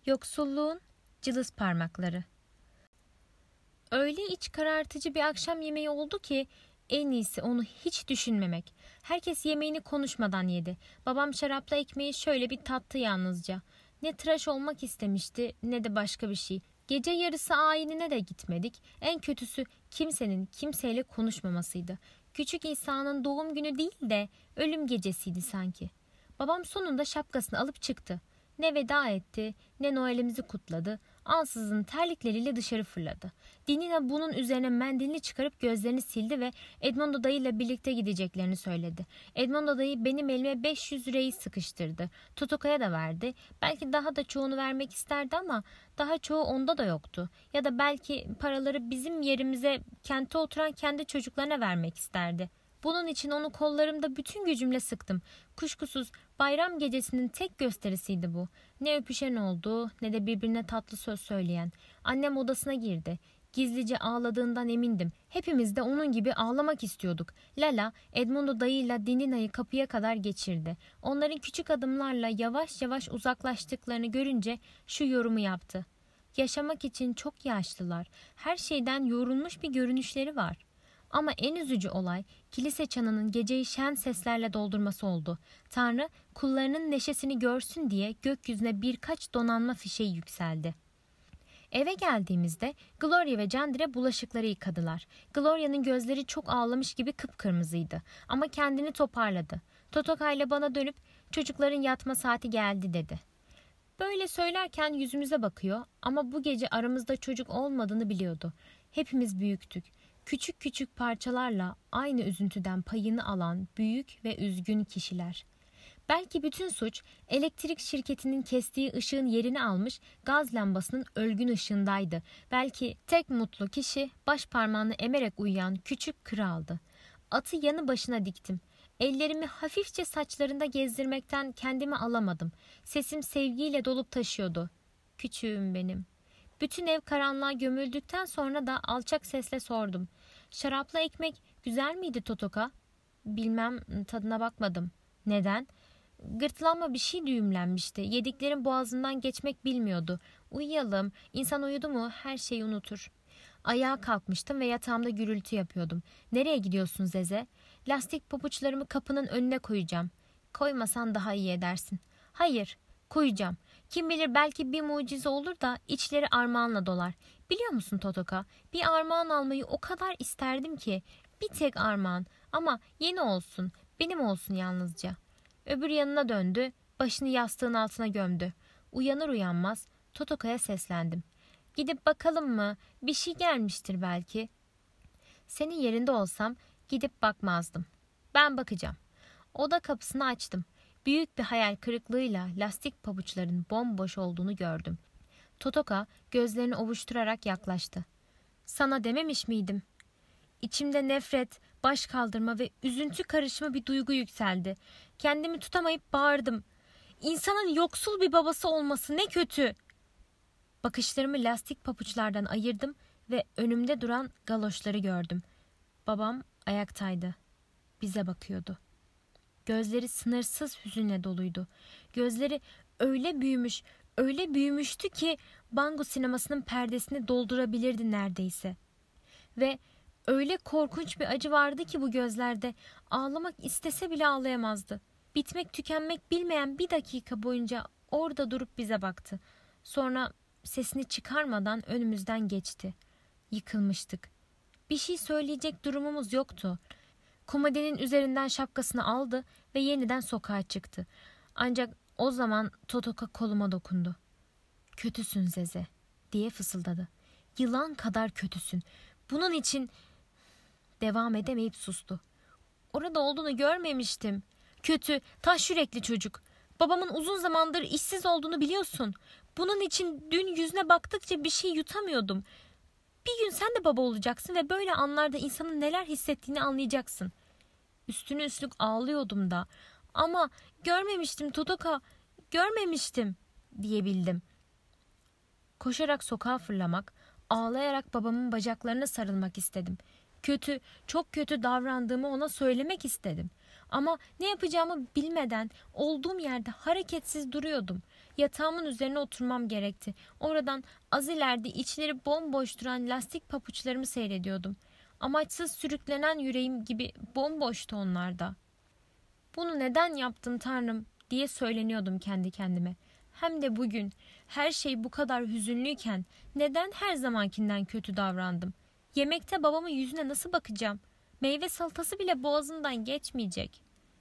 Yoksulluğun cılız parmakları. Öyle iç karartıcı bir akşam yemeği oldu ki en iyisi onu hiç düşünmemek. Herkes yemeğini konuşmadan yedi. Babam şarapla ekmeği şöyle bir tattı yalnızca. Ne tıraş olmak istemişti ne de başka bir şey. Gece yarısı ayinine de gitmedik. En kötüsü kimsenin kimseyle konuşmamasıydı. Küçük İsa'nın doğum günü değil de ölüm gecesiydi sanki. Babam sonunda şapkasını alıp çıktı. Ne veda etti, ne Noel'imizi kutladı. Ansızın terlikleriyle dışarı fırladı. Dinina bunun üzerine mendilini çıkarıp gözlerini sildi ve Edmondo dayıyla birlikte gideceklerini söyledi. Edmondo dayı benim elime 500 lirayı sıkıştırdı. Totoka'ya da verdi. Belki daha da çoğunu vermek isterdi ama daha çoğu onda da yoktu. Ya da belki paraları bizim yerimize kente oturan kendi çocuklarına vermek isterdi. Bunun için onu kollarımda bütün gücümle sıktım. Kuşkusuz bayram gecesinin tek gösterisiydi bu. Ne öpüşen oldu ne de birbirine tatlı söz söyleyen. Annem odasına girdi. Gizlice ağladığından emindim. Hepimiz de onun gibi ağlamak istiyorduk. Lala, Edmondo dayıyla Dinina'yı kapıya kadar geçirdi. Onların küçük adımlarla yavaş yavaş uzaklaştıklarını görünce şu yorumu yaptı. Yaşamak için çok yaşlılar. Her şeyden yorulmuş bir görünüşleri var. Ama en üzücü olay kilise çanının geceyi şen seslerle doldurması oldu. Tanrı kullarının neşesini görsün diye gökyüzüne birkaç donanma fişeği yükseldi. Eve geldiğimizde Gloria ve Candire bulaşıkları yıkadılar. Gloria'nın gözleri çok ağlamış gibi kıpkırmızıydı ama kendini toparladı. Totoka ile bana dönüp çocukların yatma saati geldi dedi. Böyle söylerken yüzümüze bakıyor ama bu gece aramızda çocuk olmadığını biliyordu. Hepimiz büyüktük. Küçük küçük parçalarla aynı üzüntüden payını alan büyük ve üzgün kişiler. Belki bütün suç elektrik şirketinin kestiği ışığın yerini almış gaz lambasının ölgün ışığındaydı. Belki tek mutlu kişi baş parmağını emerek uyuyan küçük kraldı. Atı yanı başına diktim. Ellerimi hafifçe saçlarında gezdirmekten kendimi alamadım. Sesim sevgiyle dolup taşıyordu. Küçüğüm benim. Bütün ev karanlığa gömüldükten sonra da alçak sesle sordum. Şarapla ekmek güzel miydi Totoka? Bilmem, tadına bakmadım. Neden? Gırtlağıma bir şey düğümlenmişti. Yediklerim boğazımdan geçmek bilmiyordu. Uyuyalım. İnsan uyudu mu her şeyi unutur. Ayağa kalkmıştım ve yatağımda gürültü yapıyordum. Nereye gidiyorsun Zeze? Lastik pabuçlarımı kapının önüne koyacağım. Koymasan daha iyi edersin. Hayır, koyacağım. Kim bilir belki bir mucize olur da içleri armağanla dolar. Biliyor musun Totoka? Bir armağan almayı o kadar isterdim ki. Bir tek armağan ama yeni olsun. Benim olsun yalnızca. Öbür yanına döndü. Başını yastığın altına gömdü. Uyanır uyanmaz Totoka'ya seslendim. Gidip bakalım mı? Bir şey gelmiştir belki. Senin yerinde olsam gidip bakmazdım. Ben bakacağım. Oda kapısını açtım. Büyük bir hayal kırıklığıyla lastik pabuçların bomboş olduğunu gördüm. Totoka gözlerini ovuşturarak yaklaştı. Sana dememiş miydim? İçimde nefret, baş kaldırma ve üzüntü karışımı bir duygu yükseldi. Kendimi tutamayıp bağırdım. İnsanın yoksul bir babası olması ne kötü. Bakışlarımı lastik pabuçlardan ayırdım ve önümde duran galoşları gördüm. Babam ayaktaydı. Bize bakıyordu. Gözleri sınırsız hüzünle doluydu. Gözleri öyle büyümüştü ki Bango sinemasının perdesini doldurabilirdi neredeyse. Ve öyle korkunç bir acı vardı ki bu gözlerde ağlamak istese bile ağlayamazdı. Bitmek tükenmek bilmeyen bir dakika boyunca orada durup bize baktı. Sonra sesini çıkarmadan önümüzden geçti. Yıkılmıştık. Bir şey söyleyecek durumumuz yoktu. Komodinin üzerinden şapkasını aldı ve yeniden sokağa çıktı. Ancak o zaman Totoka koluma dokundu. Kötüsün Zeze diye fısıldadı. Yılan kadar kötüsün. Bunun için devam edemeyip sustu. Orada olduğunu görmemiştim. Kötü, taş yürekli çocuk. Babamın uzun zamandır işsiz olduğunu biliyorsun. Bunun için dün yüzüne baktıkça bir şey yutamıyordum. Bir gün sen de baba olacaksın ve böyle anlarda insanın neler hissettiğini anlayacaksın. Üstüne üstlük ağlıyordum da. Ama görmemiştim Totoka, görmemiştim diyebildim. Koşarak sokağa fırlamak, ağlayarak babamın bacaklarına sarılmak istedim. Kötü, çok kötü davrandığımı ona söylemek istedim. Ama ne yapacağımı bilmeden olduğum yerde hareketsiz duruyordum. Yatağımın üzerine oturmam gerekti. Oradan az ileride içleri bomboş duran lastik papuçlarımı seyrediyordum. Amaçsız sürüklenen yüreğim gibi bomboştu onlarda. "Bunu neden yaptın Tanrım?" diye söyleniyordum kendi kendime. Hem de bugün her şey bu kadar hüzünlüyken neden her zamankinden kötü davrandım? Yemekte babamın yüzüne nasıl bakacağım? Meyve salatası bile boğazımdan geçmeyecek.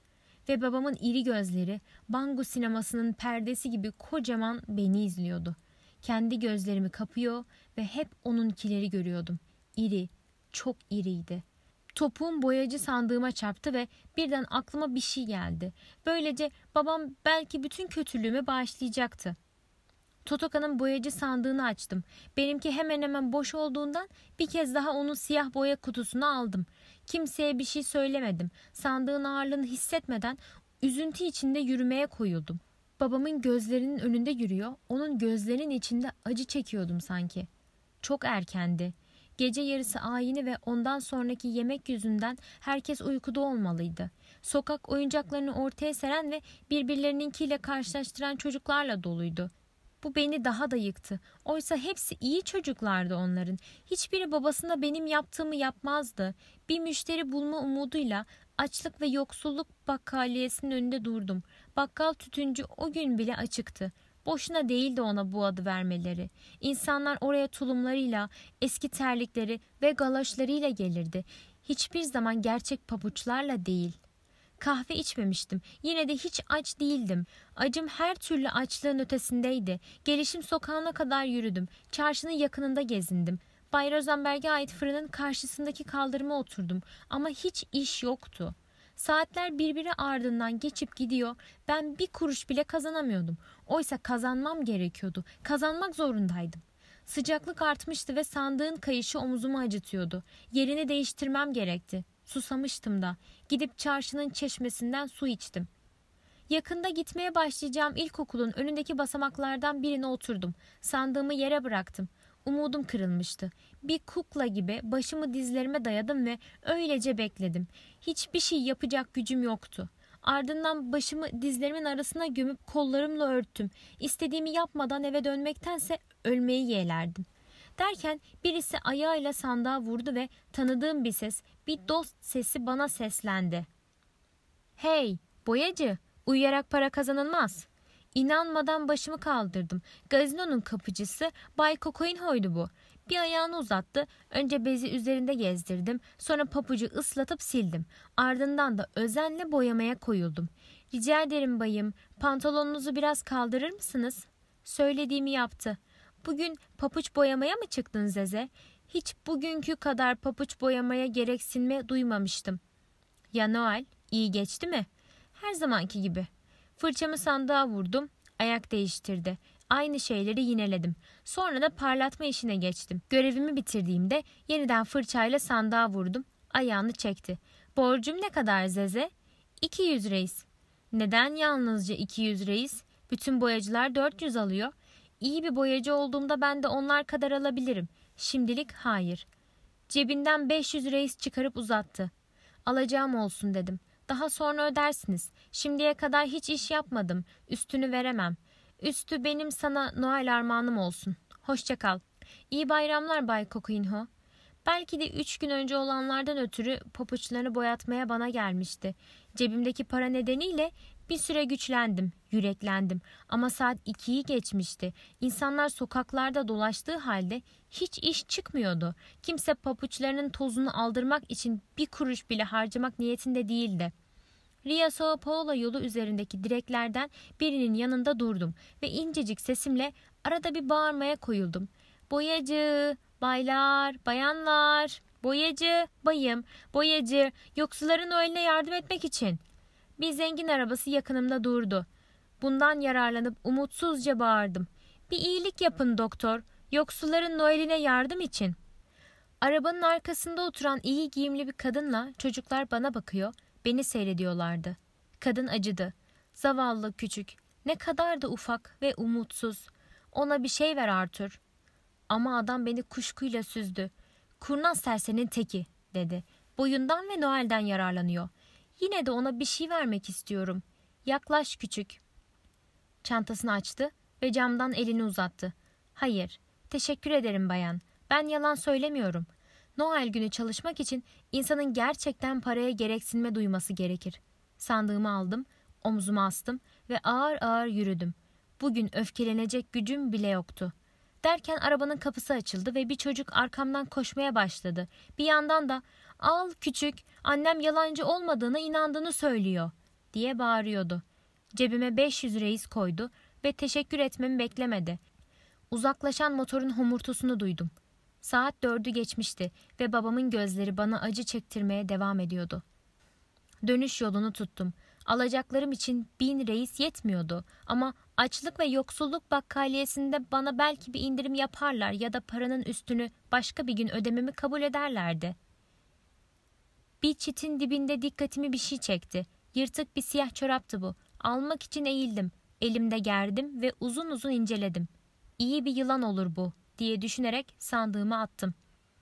Ve babamın iri gözleri Bangu sinemasının perdesi gibi kocaman beni izliyordu. Kendi gözlerimi kapıyor ve hep onunkileri görüyordum. İri, çok iriydi. Topuğum boyacı sandığıma çarptı ve birden aklıma bir şey geldi. Böylece babam belki bütün kötülüğümü bağışlayacaktı. Totoka'nın boyacı sandığını açtım. Benimki hemen hemen boş olduğundan bir kez daha onun siyah boya kutusunu aldım. Kimseye bir şey söylemedim. Sandığın ağırlığını hissetmeden üzüntü içinde yürümeye koyuldum. Babamın gözlerinin önünde yürüyor, onun gözlerinin içinde acı çekiyordum sanki. Çok erkendi. Gece yarısı ayini ve ondan sonraki yemek yüzünden herkes uykuda olmalıydı. Sokak oyuncaklarını ortaya seren ve birbirlerininkiyle karşılaştıran çocuklarla doluydu. Bu beni daha da yıktı. Oysa hepsi iyi çocuklardı onların. Hiçbiri babasına benim yaptığımı yapmazdı. Bir müşteri bulma umuduyla açlık ve yoksulluk bakkaliyesinin önünde durdum. Bakkal tütüncü o gün bile açıktı. Boşuna değildi ona bu adı vermeleri. İnsanlar oraya tulumlarıyla, eski terlikleri ve galoşlarıyla gelirdi. Hiçbir zaman gerçek pabuçlarla değil. Kahve içmemiştim. Yine de hiç aç değildim. Acım her türlü açlığın ötesindeydi. Gelişim sokağına kadar yürüdüm. Çarşının yakınında gezindim. Bay Rosenberg'e ait fırının karşısındaki kaldırıma oturdum. Ama hiç iş yoktu. Saatler birbiri ardından geçip gidiyor. Ben bir kuruş bile kazanamıyordum. Oysa kazanmam gerekiyordu. Kazanmak zorundaydım. Sıcaklık artmıştı ve sandığın kayışı omuzumu acıtıyordu. Yerini değiştirmem gerekti. Susamıştım da. Gidip çarşının çeşmesinden su içtim. Yakında gitmeye başlayacağım ilkokulun önündeki basamaklardan birine oturdum. Sandığımı yere bıraktım. Umudum kırılmıştı. Bir kukla gibi başımı dizlerime dayadım ve öylece bekledim. Hiçbir şey yapacak gücüm yoktu. Ardından başımı dizlerimin arasına gömüp kollarımla örttüm. İstediğimi yapmadan eve dönmektense ölmeyi yeğlerdim. Derken birisi ayağıyla sandığa vurdu ve tanıdığım bir ses, bir dost sesi bana seslendi. "Hey, boyacı, uyuyarak para kazanılmaz." İnanmadan başımı kaldırdım. Gazinonun kapıcısı Bay Kokoinho'ydu bu. Bir ayağını uzattı. Önce bezi üzerinde gezdirdim. Sonra papucu ıslatıp sildim. Ardından da özenle boyamaya koyuldum. "Rica ederim bayım, pantolonunuzu biraz kaldırır mısınız?" Söylediğimi yaptı. "Bugün papuç boyamaya mı çıktın Zeze?" Hiç bugünkü kadar papuç boyamaya gereksinme duymamıştım. "Ya Noel, iyi geçti mi?" "Her zamanki gibi." Fırçamı sandığa vurdum. Ayak değiştirdi. Aynı şeyleri yineledim. Sonra da parlatma işine geçtim. Görevimi bitirdiğimde yeniden fırçayla sandığa vurdum. Ayağını çekti. "Borcum ne kadar Zeze?" "200 reis." "Neden yalnızca 200 reis? Bütün boyacılar 400 alıyor." "İyi bir boyacı olduğumda ben de onlar kadar alabilirim." "Şimdilik hayır." Cebinden 500 reis çıkarıp uzattı. "Alacağım olsun," dedim. "Daha sonra ödersiniz. Şimdiye kadar hiç iş yapmadım. Üstünü veremem. Üstü benim sana Noel armağanım olsun. Hoşça kal." "İyi bayramlar Bay Kokuinho." Belki de 3 gün önce olanlardan ötürü papuçlarını boyatmaya bana gelmişti. Cebimdeki para nedeniyle bir süre güçlendim, yüreklendim. Ama saat 2'yi geçmişti. İnsanlar sokaklarda dolaştığı halde hiç iş çıkmıyordu. Kimse papuçlarının tozunu aldırmak için bir kuruş bile harcamak niyetinde değildi. Rio Sao Paulo yolu üzerindeki direklerden birinin yanında durdum ve incecik sesimle arada bir bağırmaya koyuldum. "Boyacı, baylar, bayanlar, boyacı, bayım, boyacı, yoksulların Noel'ine yardım etmek için." Bir zengin arabası yakınımda durdu. Bundan yararlanıp umutsuzca bağırdım. "Bir iyilik yapın doktor, yoksulların Noel'ine yardım için." Arabanın arkasında oturan iyi giyimli bir kadınla çocuklar bana bakıyor, beni seyrediyorlardı. Kadın acıdı. Zavallı küçük, ne kadar da ufak ve umutsuz. "Ona bir şey ver Arthur." Ama adam beni kuşkuyla süzdü. "Kurnaz serserinin teki," dedi. "Boyundan ve Noel'den yararlanıyor. Yine de ona bir şey vermek istiyorum. Yaklaş küçük." Çantasını açtı. ve camdan elini uzattı. Hayır, teşekkür ederim bayan. Ben yalan söylemiyorum. Noel günü çalışmak için insanın gerçekten paraya gereksinme duyması gerekir. Sandığımı aldım, omzuma astım ve ağır ağır yürüdüm. Bugün öfkelenecek gücüm bile yoktu. Derken arabanın kapısı açıldı ve bir çocuk arkamdan koşmaya başladı. Bir yandan da "Al küçük, annem yalancı olmadığına inandığını söylüyor" diye bağırıyordu. Cebime 500 reis koydu ve teşekkür etmemi beklemedi. Uzaklaşan motorun homurtusunu duydum. Saat 4'ü geçmişti ve babamın gözleri bana acı çektirmeye devam ediyordu. Dönüş yolunu tuttum. Alacaklarım için 1000 reis yetmiyordu ama açlık ve yoksulluk bakkaliyesinde bana belki bir indirim yaparlar ya da paranın üstünü başka bir gün ödememi kabul ederlerdi. Bir çitin dibinde dikkatimi bir şey çekti. Yırtık bir siyah çoraptı bu. Almak için eğildim. Elimde gerdim ve uzun uzun inceledim. İyi bir yılan olur bu diye düşünerek sandığıma attım.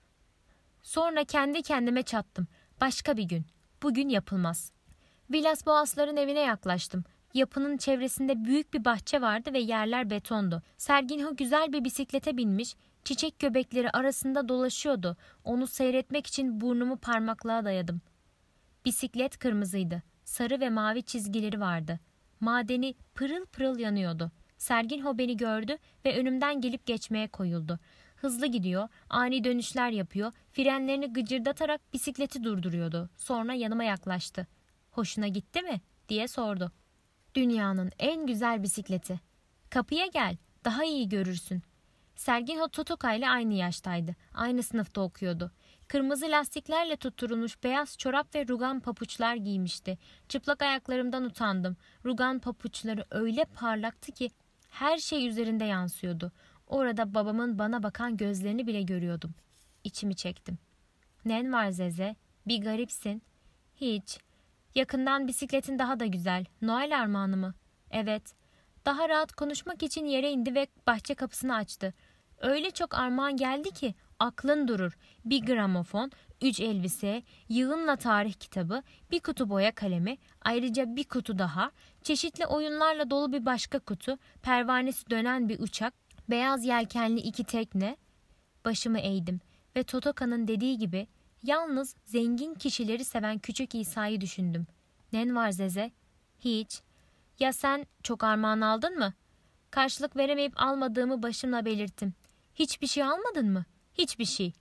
Sonra kendi kendime çattım. Başka bir gün. Bugün yapılmaz. Villas Boas'ların evine yaklaştım. Yapının çevresinde büyük bir bahçe vardı ve yerler betondu. Serginho güzel bir bisiklete binmiş, çiçek göbekleri arasında dolaşıyordu. Onu seyretmek için burnumu parmaklığa dayadım. Bisiklet kırmızıydı. Sarı ve mavi çizgileri vardı. Madeni pırıl pırıl yanıyordu. Serginho beni gördü ve önümden gelip geçmeye koyuldu. Hızlı gidiyor, ani dönüşler yapıyor, frenlerini gıcırdatarak bisikleti durduruyordu. Sonra yanıma yaklaştı. "Hoşuna gitti mi?" diye sordu. "Dünyanın en güzel bisikleti. Kapıya gel, daha iyi görürsün." Serginho Totoka ile aynı yaştaydı. Aynı sınıfta okuyordu. Kırmızı lastiklerle tutturulmuş beyaz çorap ve rugan papuçlar giymişti. Çıplak ayaklarımdan utandım. Rugan papuçları öyle parlaktı ki her şey üzerinde yansıyordu. Orada babamın bana bakan gözlerini bile görüyordum. İçimi çektim. "Nen var Zeze? Bir garipsin." "Hiç. Yakından bisikletin daha da güzel. Noel armağanı mı?" "Evet." Daha rahat konuşmak için yere indi ve bahçe kapısını açtı. "Öyle çok armağan geldi ki aklın durur. Bir gramofon, 3 elbise, yığınla tarih kitabı, bir kutu boya kalemi, ayrıca bir kutu daha, çeşitli oyunlarla dolu bir başka kutu, pervanesi dönen bir uçak, beyaz yelkenli 2 tekne." Başımı eğdim ve Totoka'nın dediği gibi yalnız zengin kişileri seven küçük İsa'yı düşündüm. "Nen var Zeze?" "Hiç." "Ya sen çok armağan aldın mı?" Karşılık veremeyip almadığımı başımla belirttim. "Hiçbir şey almadın mı?" "Hiçbir şey."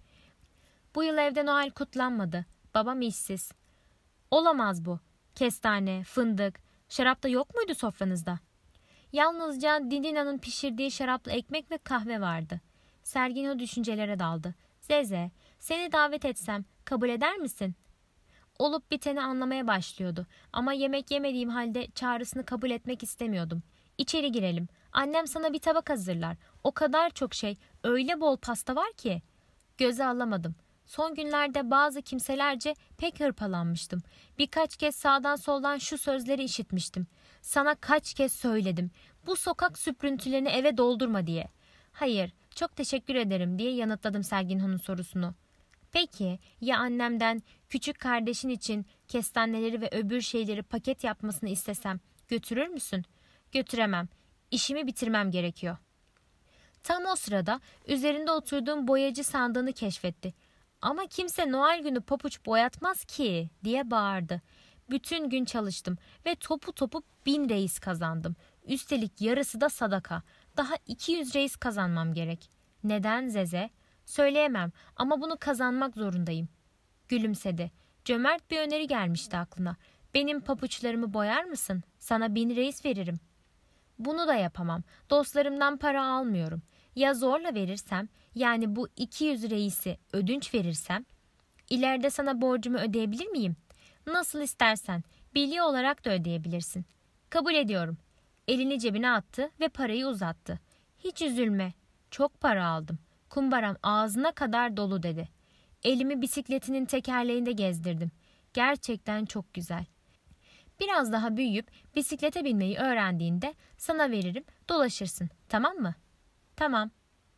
"Bu yıl evde Noel kutlanmadı. Babam işsiz." "Olamaz bu. Kestane, fındık, şarap da yok muydu sofranızda?" "Yalnızca Didina'nın pişirdiği şaraplı ekmek ve kahve vardı." Sergino düşüncelere daldı. "Zeze, seni davet etsem kabul eder misin?" Olup biteni anlamaya başlıyordu ama yemek yemediğim halde çağrısını kabul etmek istemiyordum. "İçeri girelim. Annem sana bir tabak hazırlar. O kadar çok şey, öyle bol pasta var ki." Göze alamadım. Son günlerde bazı kimselerce pek hırpalanmıştım. Birkaç kez sağdan soldan şu sözleri işitmiştim. "Sana kaç kez söyledim. Bu sokak süprüntülerini eve doldurma" diye. "Hayır, çok teşekkür ederim" diye yanıtladım Serginho'nun sorusunu. "Peki ya annemden küçük kardeşin için kestaneleri ve öbür şeyleri paket yapmasını istesem götürür müsün?" "Götüremem. İşimi bitirmem gerekiyor." Tam o sırada üzerinde oturduğum boyacı sandığını keşfetti. "Ama kimse Noel günü papuç boyatmaz ki" diye bağırdı. Bütün gün çalıştım ve topu topu 1000 reis kazandım. Üstelik yarısı da sadaka. Daha 200 reis kazanmam gerek. "Neden Zeze?" "Söyleyemem ama bunu kazanmak zorundayım." Gülümsedi. Cömert bir öneri gelmişti aklına. "Benim papuçlarımı boyar mısın? Sana 1000 reis veririm." "Bunu da yapamam. Dostlarımdan para almıyorum. Ya zorla verirsem, yani bu 200 reisi ödünç verirsem, ileride sana borcumu ödeyebilir miyim?" "Nasıl istersen, bilye olarak da ödeyebilirsin." "Kabul ediyorum." Elini cebine attı ve parayı uzattı. "Hiç üzülme. Çok para aldım. Kumbaram ağzına kadar dolu" dedi. Elimi bisikletinin tekerleğinde gezdirdim. Gerçekten çok güzel. "Biraz daha büyüyüp bisiklete binmeyi öğrendiğinde sana veririm, dolaşırsın. Tamam mı?" "Tamam."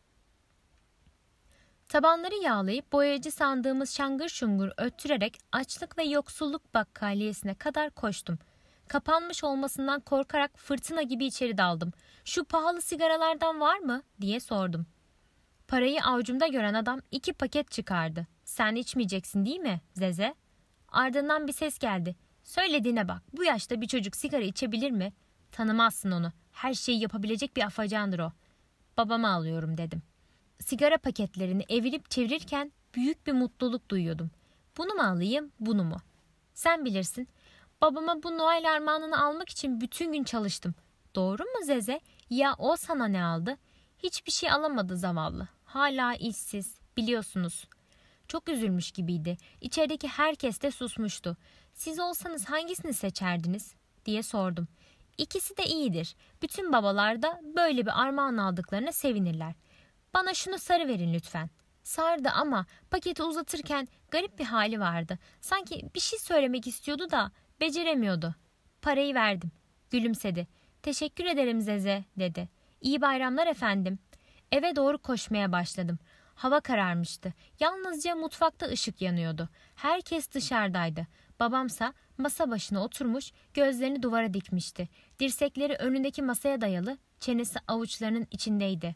Tabanları yağlayıp boyacı sandığımız şangır şungur öttürerek açlık ve yoksulluk bakkaliyesine kadar koştum. Kapanmış olmasından korkarak fırtına gibi içeri daldım. Şu pahalı sigaralardan var mı diye sordum. Parayı avucumda gören adam 2 paket çıkardı. Sen içmeyeceksin değil mi Zeze? Ardından bir ses geldi. Söylediğine bak, bu yaşta bir çocuk sigara içebilir mi? Tanımazsın onu. Her şeyi yapabilecek bir afacandır o. Babama alıyorum dedim. Sigara paketlerini evirip çevirirken büyük bir mutluluk duyuyordum. Bunu mu alayım, bunu mu? Sen bilirsin. Babama bu Noel armağanını almak için bütün gün çalıştım. Doğru mu Zeze? Ya o sana ne aldı? Hiçbir şey alamadı zavallı. Hala işsiz, biliyorsunuz. Çok üzülmüş gibiydi. İçerideki herkes de susmuştu. Siz olsanız hangisini seçerdiniz diye sordum. İkisi de iyidir. Bütün babalar da böyle bir armağan aldıklarına sevinirler. Bana şunu sarı verin lütfen. Sardı ama paketi uzatırken garip bir hali vardı. Sanki bir şey söylemek istiyordu da beceremiyordu. Parayı verdim. Gülümsedi. Teşekkür ederim Zeze dedi. İyi bayramlar efendim. Eve doğru koşmaya başladım. Hava kararmıştı. Yalnızca mutfakta ışık yanıyordu. Herkes dışarıdaydı. Babamsa masa başına oturmuş, gözlerini duvara dikmişti. Dirsekleri önündeki masaya dayalı, çenesi avuçlarının içindeydi.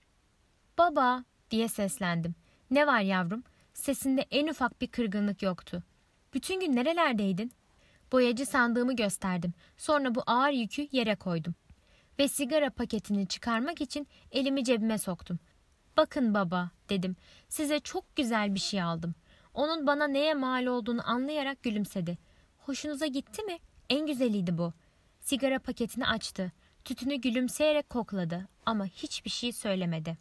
"Baba!" diye seslendim. "Ne var yavrum?" Sesinde en ufak bir kırgınlık yoktu. "Bütün gün nerelerdeydin?" Boyacı sandığımı gösterdim. Sonra bu ağır yükü yere koydum. Ve sigara paketini çıkarmak için elimi cebime soktum. "Bakın baba," dedim. "Size çok güzel bir şey aldım." Onun bana neye mal olduğunu anlayarak gülümsedi. "Hoşunuza gitti mi? En güzeliydi bu." Sigara paketini açtı. Tütünü gülümseyerek kokladı ama hiçbir şey söylemedi.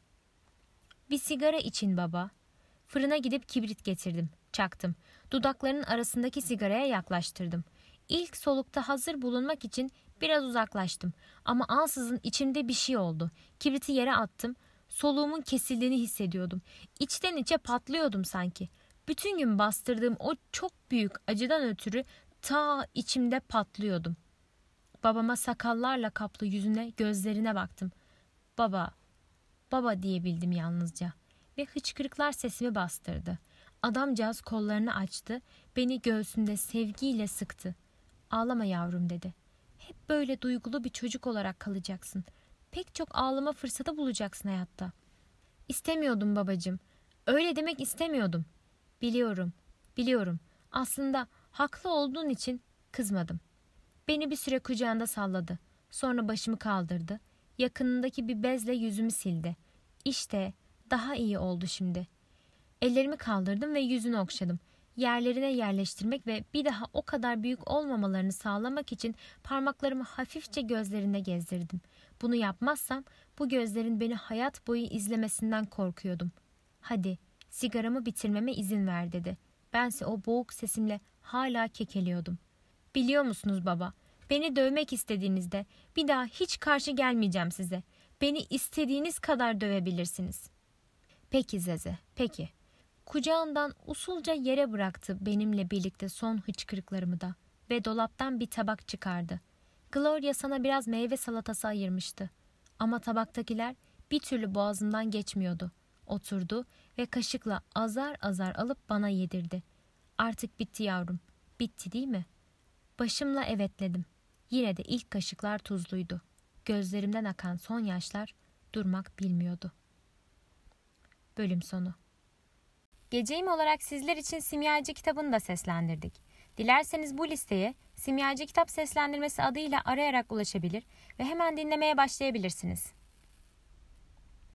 "Bir sigara için baba." Fırına gidip kibrit getirdim. Çaktım. Dudaklarının arasındaki sigaraya yaklaştırdım. İlk solukta hazır bulunmak için biraz uzaklaştım. Ama ansızın içimde bir şey oldu. Kibriti yere attım. Soluğumun kesildiğini hissediyordum. İçten içe patlıyordum sanki. Bütün gün bastırdığım o çok büyük acıdan ötürü ta içimde patlıyordum. Babama sakallarla kaplı yüzüne, gözlerine baktım. "Baba, baba," diyebildim yalnızca. Ve hıçkırıklar sesimi bastırdı. Adamcağız kollarını açtı, beni göğsünde sevgiyle sıktı. "Ağlama yavrum," dedi. "Hep böyle duygulu bir çocuk olarak kalacaksın. Pek çok ağlama fırsatı bulacaksın hayatta." "İstemiyordum babacığım. Öyle demek istemiyordum." "Biliyorum, biliyorum. Aslında haklı olduğun için kızmadım." Beni bir süre kucağında salladı. Sonra başımı kaldırdı. Yakınındaki bir bezle yüzümü sildi. "İşte daha iyi oldu şimdi." Ellerimi kaldırdım ve yüzünü okşadım. Yerlerine yerleştirmek ve bir daha o kadar büyük olmamalarını sağlamak için parmaklarımı hafifçe gözlerine gezdirdim. Bunu yapmazsam bu gözlerin beni hayat boyu izlemesinden korkuyordum. "Hadi, sigaramı bitirmeme izin ver," dedi. Bense o boğuk sesimle hala kekeliyordum. "Biliyor musunuz baba, beni dövmek istediğinizde bir daha hiç karşı gelmeyeceğim size. Beni istediğiniz kadar dövebilirsiniz." "Peki Zeze, peki." Kucağından usulca yere bıraktı benimle birlikte son hıçkırıklarımı da ve dolaptan bir tabak çıkardı. Gloria sana biraz meyve salatası ayırmıştı. Ama tabaktakiler bir türlü boğazından geçmiyordu. Oturdu ve kaşıkla azar azar alıp bana yedirdi. "Artık bitti yavrum. Bitti değil mi?" Başımla evetledim. Yine de ilk kaşıklar tuzluydu. Gözlerimden akan son yaşlar durmak bilmiyordu. Bölüm sonu. Geceyim olarak sizler için Simyacı kitabını da seslendirdik. Dilerseniz bu listeye Simyacı Kitap Seslendirmesi adıyla arayarak ulaşabilir ve hemen dinlemeye başlayabilirsiniz.